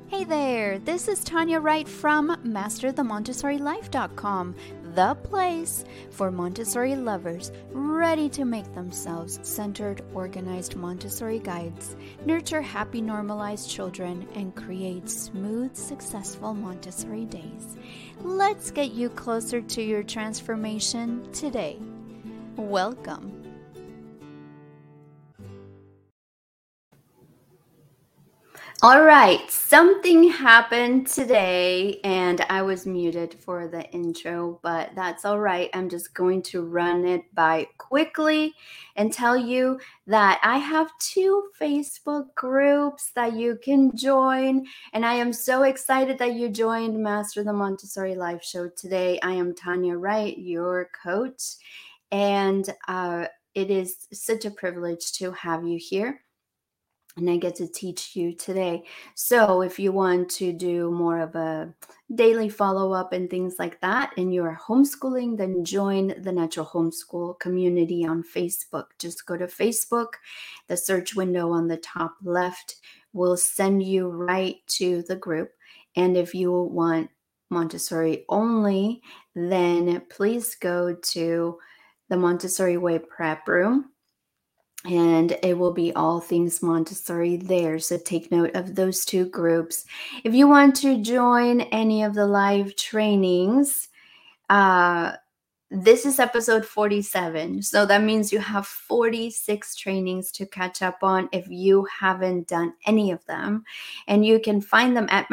Hey there, this is Tanya Wright from MasterTheMontessoriLife.com, the place for Montessori lovers ready to make themselves centered, organized Montessori guides, nurture happy, normalized children, and create smooth, successful Montessori days. Let's get you closer to your transformation today. Welcome. All right, something happened today and I was muted for the intro, but that's all right. I'm just going to run it by quickly and tell you that I have 2 Facebook groups that you can join, and I am so excited that you joined Master the Montessori Life Show today. I am Tanya Wright, your coach, and it is such a privilege to have you here. And I get to teach you today. So if you want to do more of a daily follow-up and things like that, and you're homeschooling, then join the Natural Homeschool community on Facebook. Just go to Facebook. The search window on the top left will send you right to the group. And if you want Montessori only, then please go to the Montessori Way Prep Room, and it will be all things Montessori there. So take note of those 2 groups. If you want to join any of the live trainings, this is episode 47. So that means you have 46 trainings to catch up on if you haven't done any of them. And you can find them at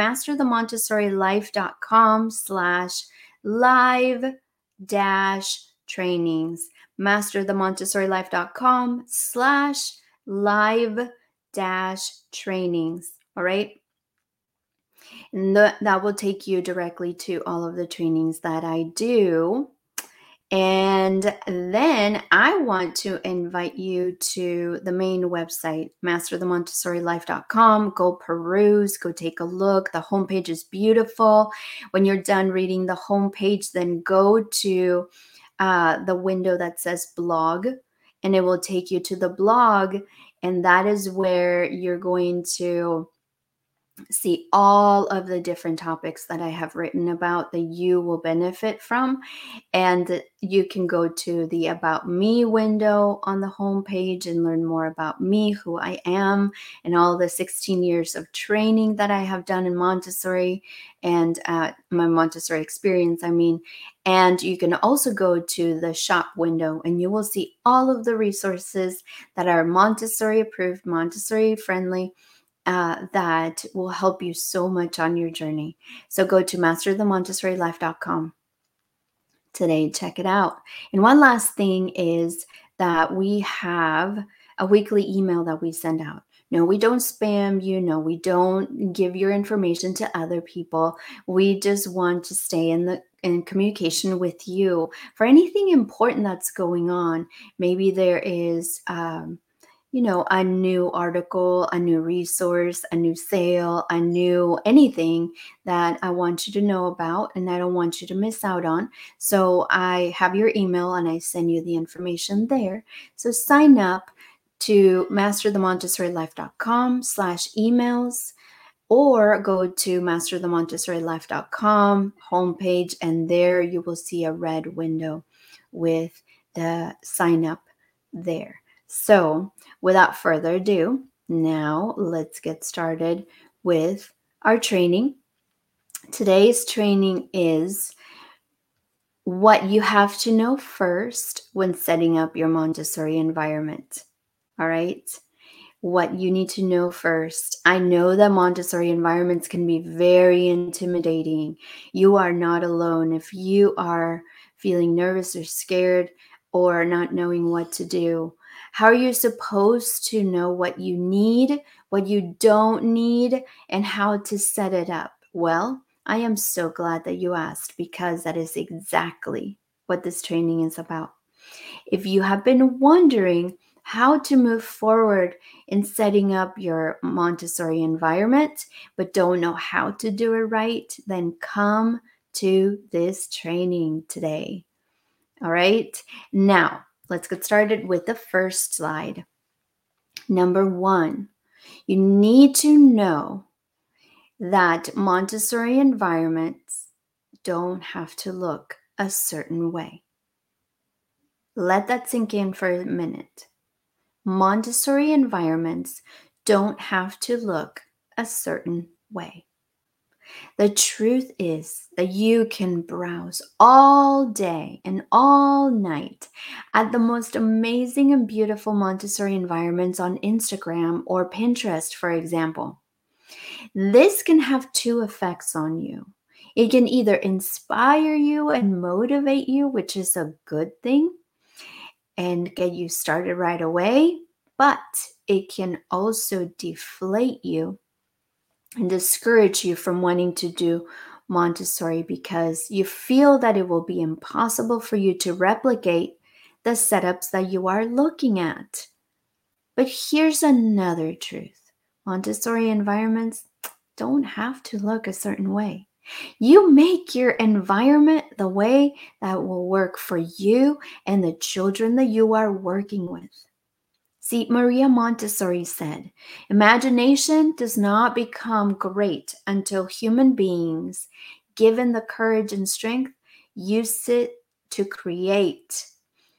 masterthemontessorylife.com/live-trainings. masterthemontessorylife.com/live-trainings. All right. And that will take you directly to all of the trainings that I do. And then I want to invite you to the main website, masterthemontessorilife.com. Go peruse, go take a look. The homepage is beautiful. When you're done reading the homepage, then go to the window that says blog, and it will take you to the blog. And that is where you're going to see all of the different topics that I have written about that you will benefit from. And you can go to the About Me window on the homepage and learn more about me, who I am, and all the 16 years of training that I have done in Montessori and my Montessori experience, And you can also go to the shop window and you will see all of the resources that are Montessori approved, Montessori friendly, that will help you so much on your journey. So go to masterthemontessorylife.com today. Check it out. And one last thing is that we have a weekly email that we send out. No, we don't spam you. No, we don't give your information to other people. We just want to stay in communication with you for anything important that's going on. Maybe there is a new article, a new resource, a new sale, a new anything that I want you to know about and I don't want you to miss out on. So I have your email and I send you the information there. So sign up to masterthemontessorylife.com/emails or go to masterthemontessorylife.com homepage, and there you will see a red window with the sign up there. So without further ado, now let's get started with our training. Today's training is what you have to know first when setting up your Montessori environment. All right? What you need to know first. I know that Montessori environments can be very intimidating. You are not alone. If you are feeling nervous or scared or not knowing what to do, how are you supposed to know what you need, what you don't need, and how to set it up? Well, I am so glad that you asked, because that is exactly what this training is about. If you have been wondering how to move forward in setting up your Montessori environment, but don't know how to do it right, then come to this training today. All right. Now, let's get started with the first slide. Number 1, you need to know that Montessori environments don't have to look a certain way. Let that sink in for a minute. Montessori environments don't have to look a certain way. The truth is that you can browse all day and all night at the most amazing and beautiful Montessori environments on Instagram or Pinterest, for example. This can have two effects on you. It can either inspire you and motivate you, which is a good thing, and get you started right away, but it can also deflate you and discourage you from wanting to do Montessori because you feel that it will be impossible for you to replicate the setups that you are looking at. But here's another truth. Montessori environments don't have to look a certain way. You make your environment the way that will work for you and the children that you are working with. See, Maria Montessori said, imagination does not become great until human beings, given the courage and strength, use it to create.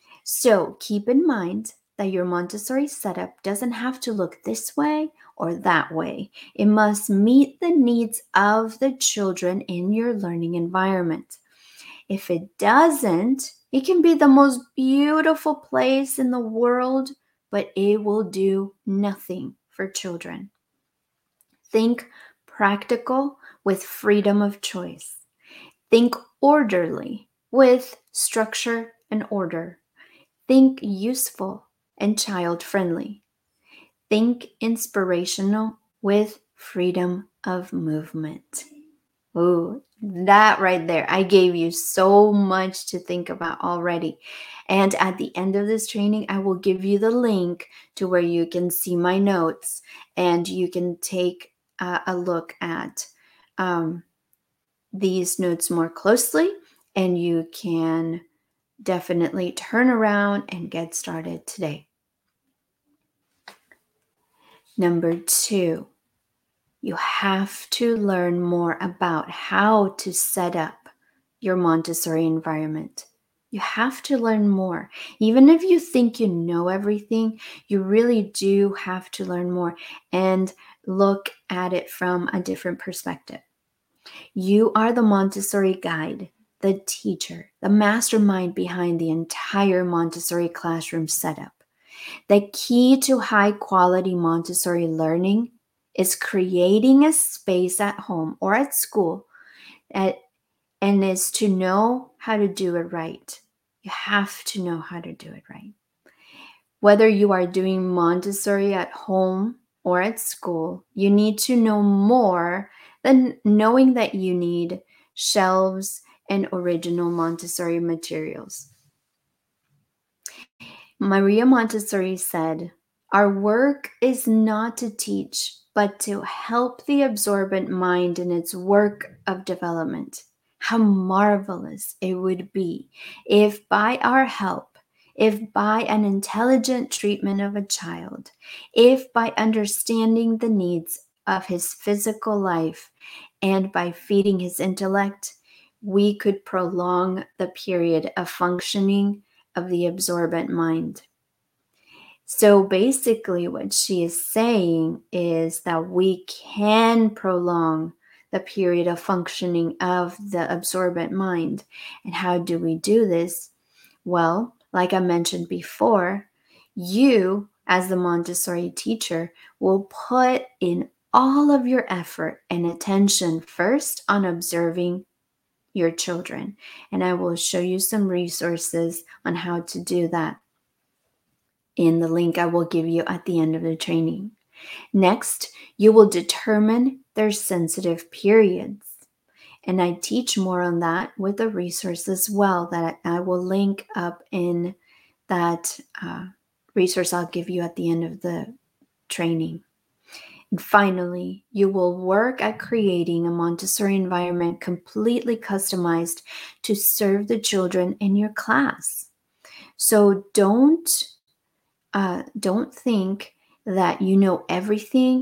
So keep in mind that your Montessori setup doesn't have to look this way or that way. It must meet the needs of the children in your learning environment. If it doesn't, it can be the most beautiful place in the world, but it will do nothing for children. Think practical with freedom of choice. Think orderly with structure and order. Think useful and child-friendly. Think inspirational with freedom of movement. Ooh, that right there. I gave you so much to think about already. And at the end of this training, I will give you the link to where you can see my notes and you can take a look at these notes more closely, and you can definitely turn around and get started today. Number 2, you have to learn more about how to set up your Montessori environment. You have to learn more. Even if you think you know everything, you really do have to learn more and look at it from a different perspective. You are the Montessori guide, the teacher, the mastermind behind the entire Montessori classroom setup. The key to high quality Montessori learning is creating a space at home or at school and is to know how to do it right. You have to know how to do it right. Whether you are doing Montessori at home or at school, you need to know more than knowing that you need shelves and original Montessori materials. Maria Montessori said, "Our work is not to teach, but to help the absorbent mind in its work of development. How marvelous it would be if by our help, if by an intelligent treatment of a child, if by understanding the needs of his physical life, and by feeding his intellect, we could prolong the period of functioning of the absorbent mind." So basically, what she is saying is that we can prolong the period of functioning of the absorbent mind. And how do we do this? Well, like I mentioned before, you, as the Montessori teacher, will put in all of your effort and attention first on observing your children. And I will show you some resources on how to do that in the link I will give you at the end of the training. Next, you will determine their sensitive periods. And I teach more on that with a resource as well that I will link up in that resource I'll give you at the end of the training. And finally, you will work at creating a Montessori environment completely customized to serve the children in your class. So don't think that you know everything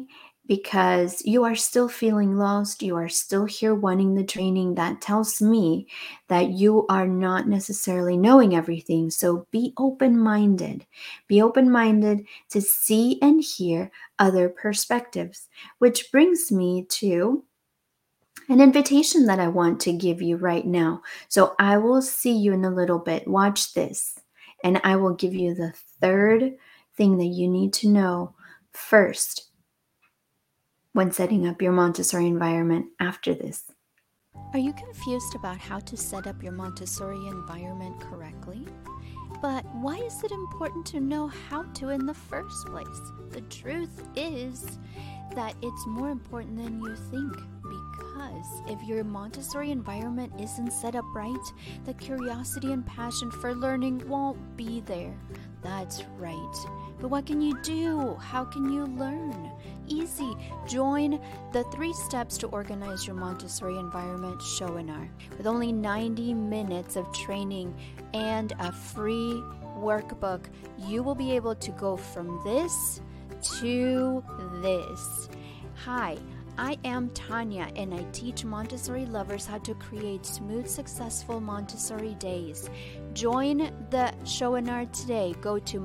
because you are still feeling lost. You are still here wanting the training. That tells me that you are not necessarily knowing everything. So be open-minded. Be open-minded to see and hear other perspectives, which brings me to an invitation that I want to give you right now. So I will see you in a little bit. Watch this. And I will give you the third thing that you need to know first when setting up your Montessori environment after this. Are you confused about how to set up your Montessori environment correctly? But why is it important to know how to in the first place? The truth is that it's more important than you think, because if your Montessori environment isn't set up right, the curiosity and passion for learning won't be there. That's right. But what can you do? How can you learn? Easy. Join the 3 steps to organize your Montessori environment webinar. With only 90 minutes of training and a free workbook, you will be able to go from this to this. Hi, I am Tanya, and I teach Montessori lovers how to create smooth, successful Montessori days. Join the webinar today. Go to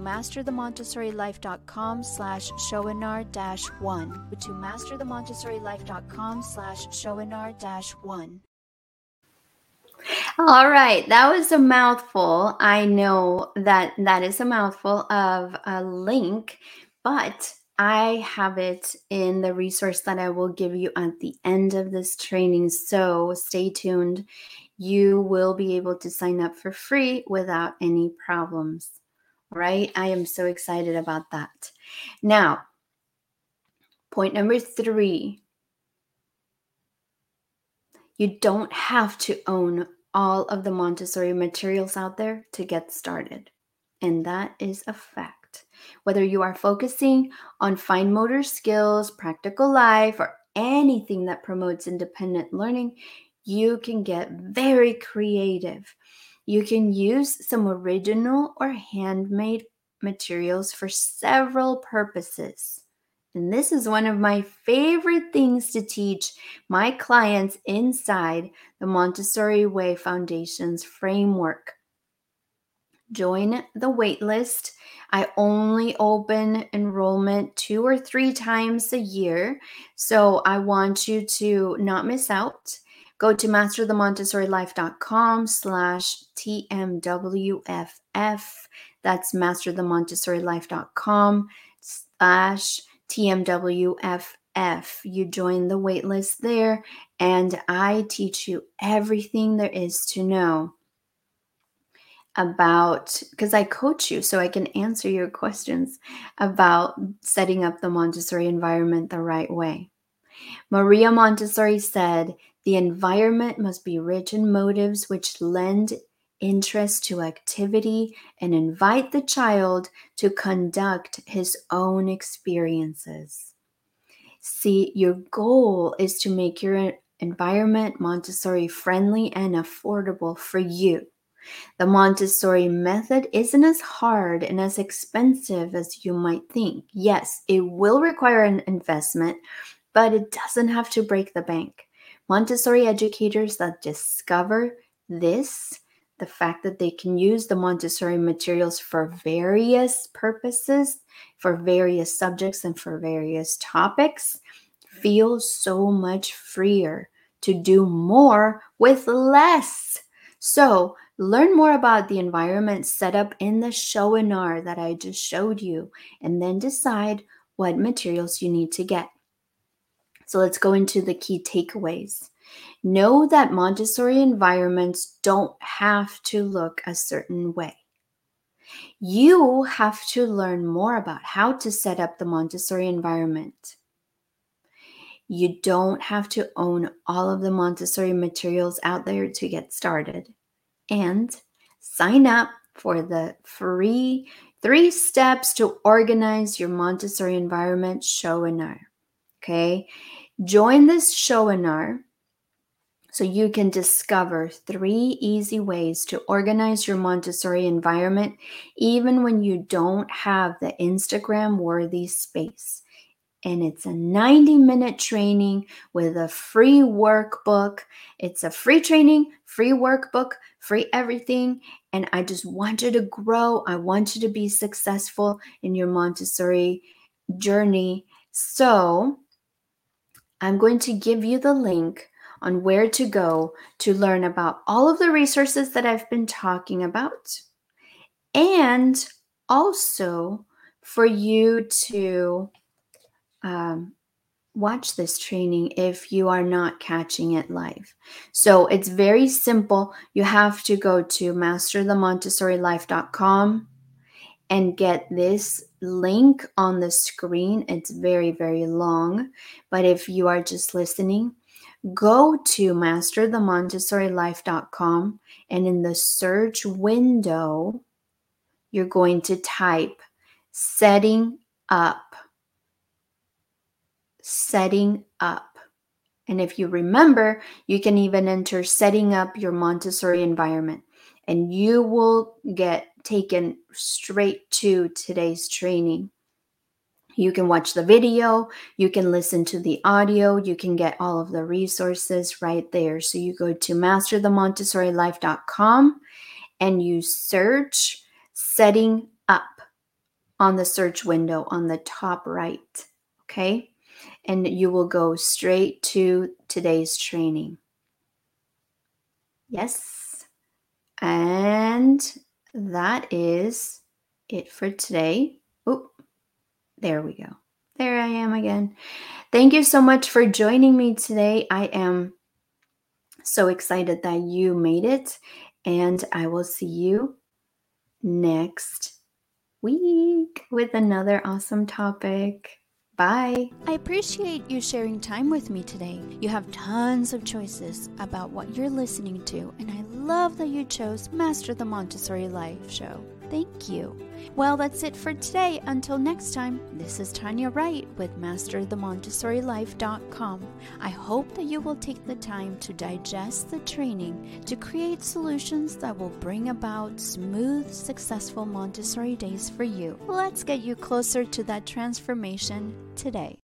masterthemontessorilife.com/webinar-1. Go to masterthemontessorilife.com/webinar-1. All right, that was a mouthful. I know that that is a mouthful of a link, but I have it in the resource that I will give you at the end of this training. So stay tuned. You will be able to sign up for free without any problems. Right? I am so excited about that. Now, point number 3. You don't have to own all of the Montessori materials out there to get started. And that is a fact. Whether you are focusing on fine motor skills, practical life, or anything that promotes independent learning, you can get very creative. You can use some original or handmade materials for several purposes. And this is one of my favorite things to teach my clients inside the Montessori Way Foundation's framework. Join the waitlist. I only open enrollment 2 or 3 times a year, so I want you to not miss out. Go to masterthemontessorilife.com/TMWFF. That's masterthemontessorilife.com/TMWFF. You join the waitlist there, and I teach you everything there is to know about, because I coach you so I can answer your questions about setting up the Montessori environment the right way. Maria Montessori said, "The environment must be rich in motives which lend interest to activity and invite the child to conduct his own experiences." See, your goal is to make your environment Montessori friendly and affordable for you. The Montessori method isn't as hard and as expensive as you might think. Yes, it will require an investment, but it doesn't have to break the bank. Montessori educators that discover this, the fact that they can use the Montessori materials for various purposes, for various subjects, and for various topics, feel so much freer to do more with less. So, learn more about the environment set up in the webinar that I just showed you, and then decide what materials you need to get. So let's go into the key takeaways. Know that Montessori environments don't have to look a certain way. You have to learn more about how to set up the Montessori environment. You don't have to own all of the Montessori materials out there to get started. And sign up for the free 3 steps to organize your Montessori environment webinar. Okay? Join this webinar so you can discover 3 easy ways to organize your Montessori environment even when you don't have the Instagram-worthy space. and it's a 90-minute training with a free workbook. It's a free training, free workbook, free everything. And I just want you to grow. I want you to be successful in your Montessori journey. So I'm going to give you the link on where to go to learn about all of the resources that I've been talking about, and also for you to watch this training if you are not catching it live. So it's very simple. You have to go to masterthemontessorilife.com and get this link on the screen. It's very, very long, but if you are just listening, go to masterthemontessorilife.com, and in the search window, you're going to type setting up. Setting up. And if you remember, you can even enter setting up your Montessori environment, and you will get taken straight to today's training. You can watch the video, you can listen to the audio, you can get all of the resources right there. So you go to masterthemontessorilife.com and you search setting up on the search window on the top right, okay? And you will go straight to today's training. Yes. And that is it for today. Oh, there we go. There I am again. Thank you so much for joining me today. I am so excited that you made it, and I will see you next week with another awesome topic. Bye. I appreciate you sharing time with me today. You have tons of choices about what you're listening to, and I love that you chose Master the Montessori Life Show. Thank you. Well, that's it for today. Until next time, this is Tanya Wright with MasterTheMontessoriLife.com. I hope that you will take the time to digest the training to create solutions that will bring about smooth, successful Montessori days for you. Let's get you closer to that transformation today.